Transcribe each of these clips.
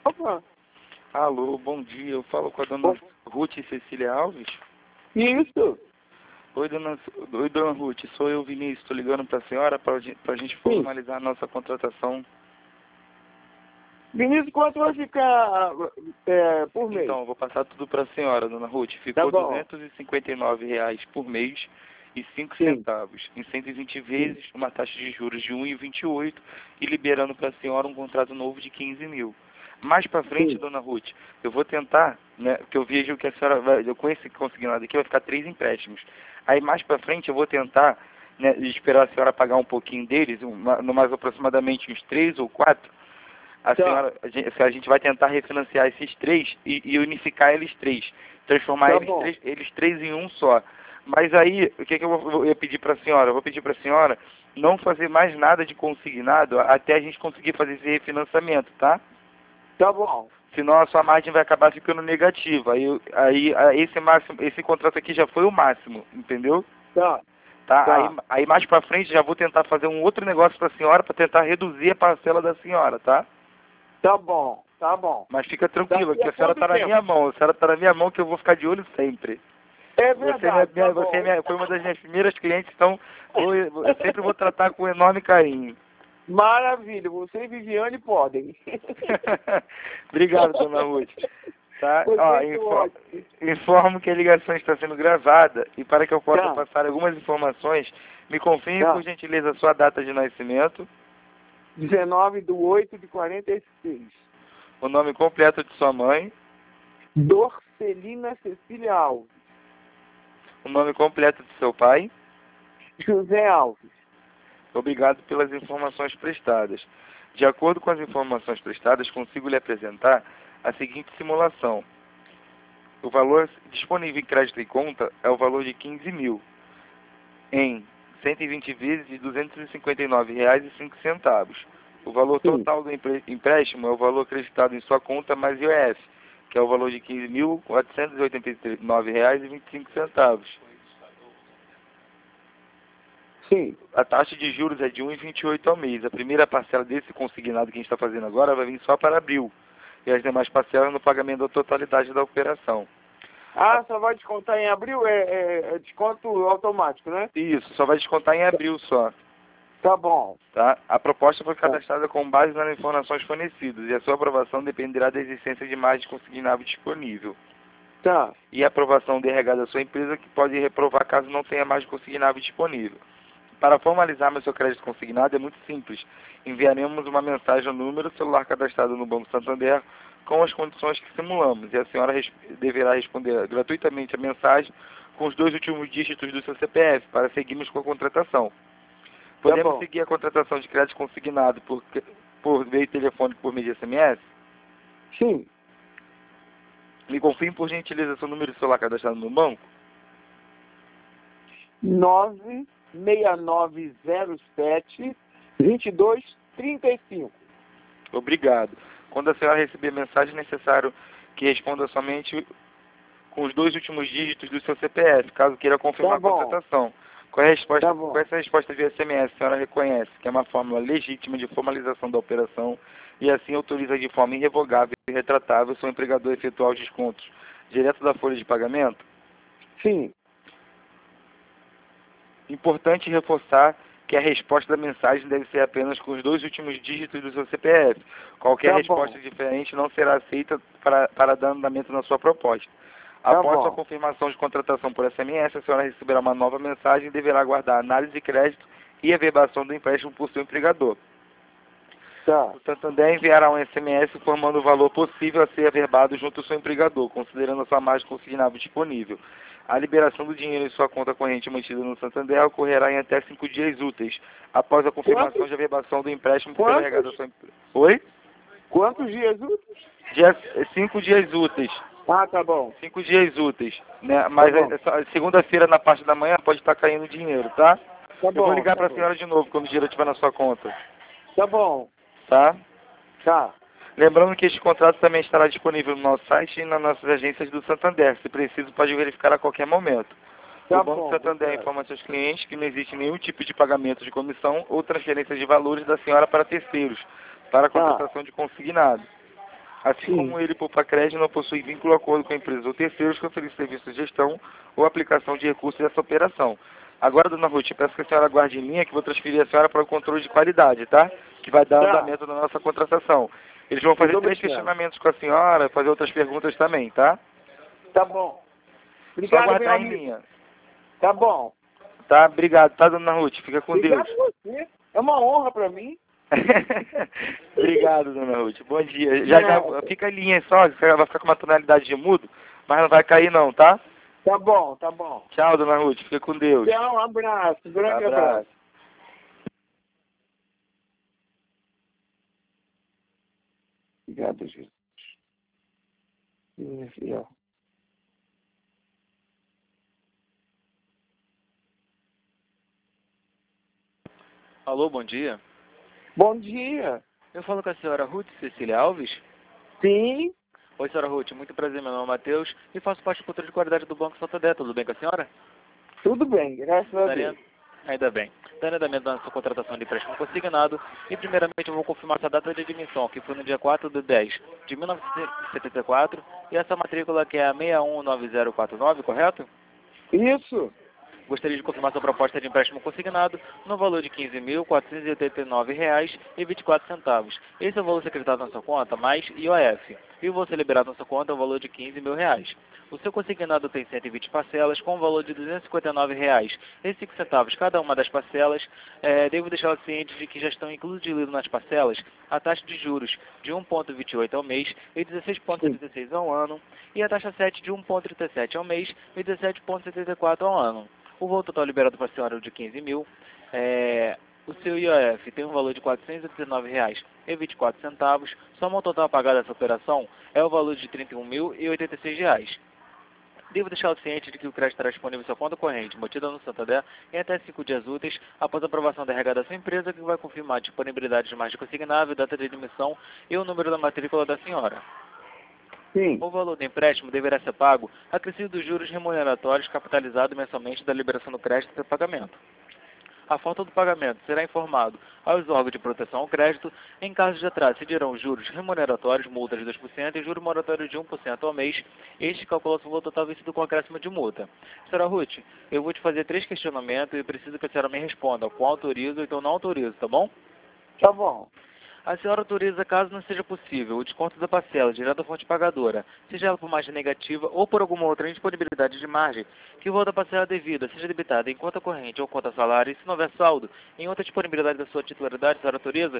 Opa, Alô, bom dia. Eu falo com a dona Ruth Cecília Alves. isso? Oi, dona Ruth. Sou eu, Vinícius. Estou ligando para a senhora para a gente formalizar a nossa contratação. Vinícius, quanto vai ficar por mês? Então, eu vou passar tudo para a senhora, dona Ruth. Ficou Tá bom. R$ 259 por mês e 5 Sim. centavos. Em 120 vezes, uma taxa de juros de 1,28 e liberando para a senhora um contrato novo de 15 mil. Mais para frente, Sim. dona Ruth, eu vou tentar, né, que eu vejo que a senhora vai, eu com esse consignado aqui vai ficar 3 empréstimos. Aí mais para frente eu vou tentar, né, esperar a senhora pagar um pouquinho deles, no mais aproximadamente uns 3 ou 4. Tá. A gente vai tentar refinanciar esses 3 e unificar eles 3, transformar Tá eles bom. eles 3 em um só. Mas aí, o que eu ia pedir para a senhora? Eu vou pedir para a senhora não fazer mais nada de consignado até a gente conseguir fazer esse refinanciamento, tá? Tá bom. Senão a sua margem vai acabar ficando negativa. Esse contrato aqui já foi o máximo, entendeu? Tá. Tá? Tá. Aí mais pra frente já vou tentar fazer um outro negócio pra senhora para tentar reduzir a parcela da senhora, tá? Tá bom. Tá bom. Mas fica tranquila, Daqui que a a senhora quanto tá na tempo? minha mão. A senhora tá na minha mão que eu vou ficar de olho sempre. É Você, verdade. Tá bom. foi uma das minhas primeiras clientes, então eu sempre vou tratar com enorme carinho. Maravilha. Você e Viviane podem. Obrigado, dona Ruth. Tá? Foi Ó, muito ótimo. informo que a ligação está sendo gravada e para que eu possa Tá. passar algumas informações, me confirme Tá. por gentileza a sua data de nascimento, 19/8/46. o nome completo de sua mãe, Dorcelina Cecília Alves. o nome completo de seu pai. José Alves. Obrigado pelas informações prestadas. De acordo com as informações prestadas, consigo lhe apresentar a seguinte simulação. O valor disponível em crédito e conta é o valor de 15 mil, em 120 vezes de R$ 259,05. O valor Sim. total do empréstimo é o valor acreditado em sua conta mais IOF, que é o valor de R$ 15.489,25. Sim. A taxa de juros é de 1,28 ao mês. A primeira parcela desse consignado que a gente está fazendo agora vai vir só para abril. E as demais parcelas no pagamento da totalidade da operação. Ah, só vai descontar em abril? É desconto automático, né? Isso, só vai descontar em abril só. Tá bom. Tá? A proposta foi cadastrada com base nas informações fornecidas e a sua aprovação dependerá da existência de margem consignável disponível. Tá. E a aprovação do RH da sua empresa que pode reprovar caso não tenha margem consignável disponível. Para formalizar seu crédito consignado é muito simples. Enviaremos uma mensagem ao número celular cadastrado no Banco Santander com as condições que simulamos e a senhora deverá responder gratuitamente a mensagem com os 2 últimos dígitos do seu CPF para seguirmos com a contratação. Podemos seguir a contratação de crédito consignado por meio telefônico por meio de SMS? Sim. Me confirme por gentileza seu número de celular cadastrado no banco? 96907-2235. Obrigado. Quando a senhora receber a mensagem, é necessário que responda somente com os 2 últimos dígitos do seu CPF, caso queira confirmar a contratação. Com essa resposta via SMS, a senhora reconhece que é uma fórmula legítima de formalização da operação e assim autoriza de forma irrevogável e retratável seu empregador a efetuar os descontos direto da folha de pagamento? Sim. Importante reforçar que a resposta da mensagem deve ser apenas com os 2 últimos dígitos do seu CPF. Qualquer resposta diferente não será aceita para dar andamento na sua proposta. Após sua confirmação de contratação por SMS, a senhora receberá uma nova mensagem e deverá aguardar a análise de crédito e a averbação do empréstimo por seu empregador. Tá. O Santander enviará um SMS informando o valor possível a ser averbado junto ao seu empregador, considerando a sua margem consignável disponível. A liberação do dinheiro em sua conta corrente mantida no Santander ocorrerá em até 5 dias úteis, após a confirmação de averbação do empréstimo pelo RH da sua empresa. Oi? Quantos dias úteis? 5 dias úteis. Ah, tá bom. 5 dias úteis, né? Mas segunda-feira, na parte da manhã, pode estar caindo dinheiro, tá? Tá bom. Eu vou ligar para a senhora de novo quando o dinheiro estiver na sua conta. Tá bom. Tá? Tá. Lembrando que este contrato também estará disponível no nosso site e nas nossas agências do Santander. Se preciso, pode verificar a qualquer momento. O Banco Santander informa a seus clientes que não existe nenhum tipo de pagamento de comissão ou transferência de valores da senhora para terceiros, para a contratação de consignado. Assim Sim. como ele, Poupa-Crédito, não possui vínculo ou acordo com empresas ou terceiros que oferecem serviço de gestão ou aplicação de recursos dessa operação. Agora, dona Ruth, eu peço que a senhora aguarde em linha, que vou transferir a senhora para o controle de qualidade, tá? Que vai dar Tá. andamento na nossa contratação. Eles vão fazer Muito 3 obrigado. questionamentos com a senhora, fazer outras perguntas também, tá? Tá bom. Só Obrigado, meu aguardar em amigo. linha. Tá bom. Tá? Obrigado, tá, dona Ruth? Fica com Obrigado Deus. a você. É uma honra para mim. Obrigado, dona Ruth. Bom dia. Já Não. fica em linha só, vai ficar com uma tonalidade de mudo, mas não vai cair não, tá? Tá bom, tá bom. Tchau, dona Ruth. Fica com Deus. Tchau, um abraço. Um grande abraço. Abraço. Obrigado, Jesus. Deus é fiel. Alô, bom dia. Bom dia. Eu falo com a senhora Ruth Cecília Alves. Sim, Oi, senhora Ruth, muito prazer, meu nome é Matheus e faço parte do controle de qualidade do Banco Santander. Tudo bem com a senhora? tudo bem, graças a Deus. Ainda bem. Dando andamento da sua contratação de empréstimo consignado e primeiramente eu vou confirmar essa data de admissão, que foi no dia 4/10 de 1974 e essa matrícula que é a 619049, correto? Isso, Gostaria de confirmar sua proposta de empréstimo consignado no valor de R$ 15.489,24. Esse é o valor secretado na sua conta, mais IOF. E o valor ser liberado na sua conta é o valor de R$ 15.000. O seu consignado tem 120 parcelas com o valor de R$ 259,05 cada uma das parcelas. Devo deixá-la ciente de que já estão incluídos nas parcelas a taxa de juros de 1,28 ao mês e 16,76 ao ano e a taxa 7 de 1,37 ao mês e 17,74 ao ano. O valor total liberado para a senhora é de 15 mil. O seu IOF tem um valor de R$ 419,24. Soma o total a pagar dessa operação é o valor de R$ 31.086. Devo deixá-lo ciente de que o crédito estará disponível em sua conta corrente, mantida no Santander, em até 5 dias úteis, após a aprovação da RH da sua empresa, que vai confirmar a disponibilidade de margem consignável, data de admissão e o número da matrícula da senhora. sim. O valor do empréstimo deverá ser pago acrescido dos juros remuneratórios capitalizados mensalmente da liberação do crédito para pagamento. A falta do pagamento será informado aos órgãos de proteção ao crédito. Em caso de atraso, se dirão juros remuneratórios, multas de 2% e juros moratórios de 1% ao mês. Este calcula-se o valor total vencido com acréscimo de multa. Senhora Ruth, eu vou te fazer 3 questionamentos e preciso que a senhora me responda com autorizo ou então não autorizo, tá bom? Tá bom. A senhora autoriza, caso não seja possível, o desconto da parcela direto da fonte pagadora, seja ela por margem negativa ou por alguma outra indisponibilidade de margem, que o valor da parcela devida seja debitada em conta corrente ou conta salário, e se não houver saldo, em outra disponibilidade da sua titularidade, a senhora autoriza?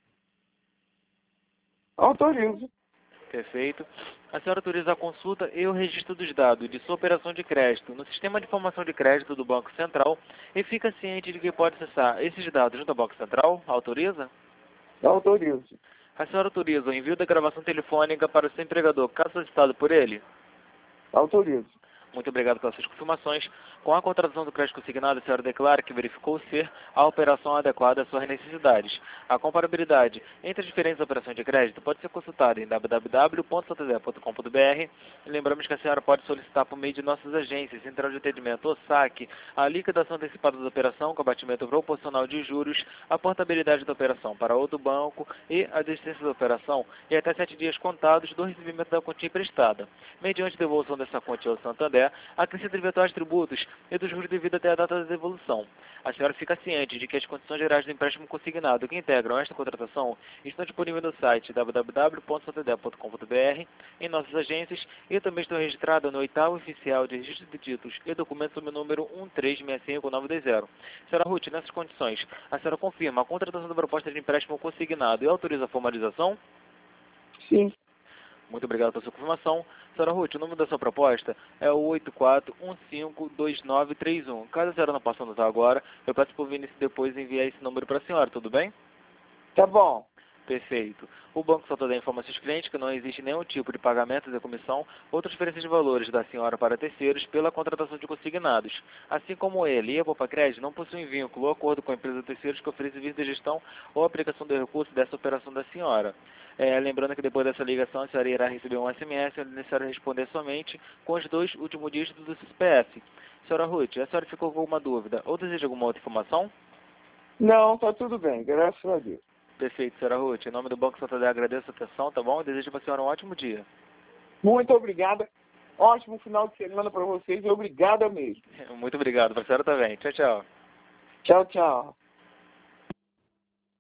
Autorizo. Perfeito. A senhora autoriza a consulta e o registro dos dados de sua operação de crédito no Sistema de Informação de Crédito do Banco Central e fica ciente de que pode acessar esses dados junto ao Banco Central? Autoriza? Autorizo. A senhora autoriza o envio da gravação telefônica para o seu empregador, caso solicitado por ele? Autorizo. Muito obrigado pelas suas confirmações. Com a contratação do crédito consignado, a senhora declara que verificou ser a operação adequada às suas necessidades. A comparabilidade entre as diferentes operações de crédito pode ser consultada em www.santander.com.br. Lembramos que a senhora pode solicitar por meio de nossas agências, Central de Atendimento ou SAC, a liquidação antecipada da operação com abatimento proporcional de juros, a portabilidade da operação para outro banco e a desistência da operação e até 7 dias contados do recebimento da quantia emprestada. Mediante devolução dessa quantia ao Santander, acrescida de eventuais tributos e dos juros devido até a data da devolução. A senhora fica ciente de que as condições gerais do empréstimo consignado que integram esta contratação estão disponíveis no site www.santander.com.br, em nossas agências e também estão registradas no 8º Oficial de Registro de Títulos e Documentos sob o número 1365920. Senhora Ruth, nessas condições, a senhora confirma a contratação da proposta de empréstimo consignado e autoriza a formalização? Sim. Muito obrigado pela sua confirmação. Senhora Ruth, o número da sua proposta é o 84152931. Caso a senhora não possa anotar agora, eu peço por Vinícius depois enviar esse número para a senhora, tudo bem? Tá bom. Perfeito. O Banco Santander informa a seus clientes que não existe nenhum tipo de pagamento de comissão ou transferência de valores da senhora para terceiros pela contratação de consignados. Assim como ele e a Poupa-Crédito não possuem vínculo ou acordo com a empresa de terceiros que oferece serviço de gestão ou aplicação de recursos dessa operação da senhora. Lembrando que depois dessa ligação a senhora irá receber um SMS onde é necessário responder somente com os 2 últimos dígitos do CPF. Senhora Ruth, a senhora ficou com alguma dúvida ou deseja alguma outra informação? Não, tá tudo bem, graças a Deus. Perfeito, senhora Ruth. Em nome do Banco Santander, agradeço a atenção, tá bom? Desejo para a senhora um ótimo dia. Muito obrigada. Ótimo final de semana para vocês e obrigada mesmo. Muito obrigado, para a senhora também. Tchau, tchau. Tchau, tchau.